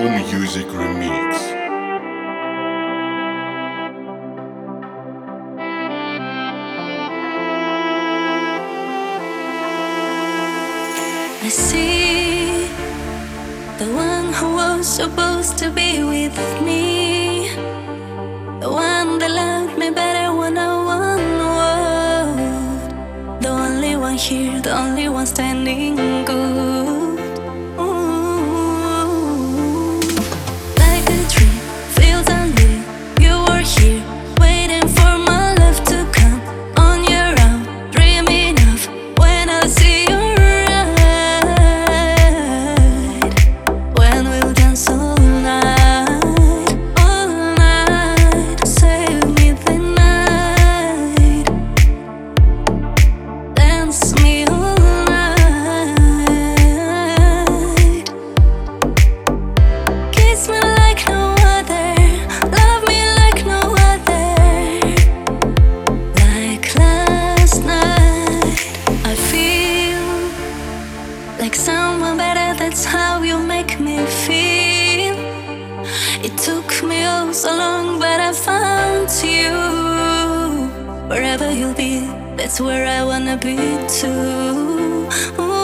Music Remix. I see the one who was supposed to be with me, the one that loved me better when I would, the only one here, the only one standing good. Ooh. Like a dream, feels unreal. You were here, waiting for my love to come on your own, dreaming of when I see you. Like someone better, that's how you make me feel. It took me oh so long, but I found you. Wherever you'll be, that's where I wanna be too. Ooh.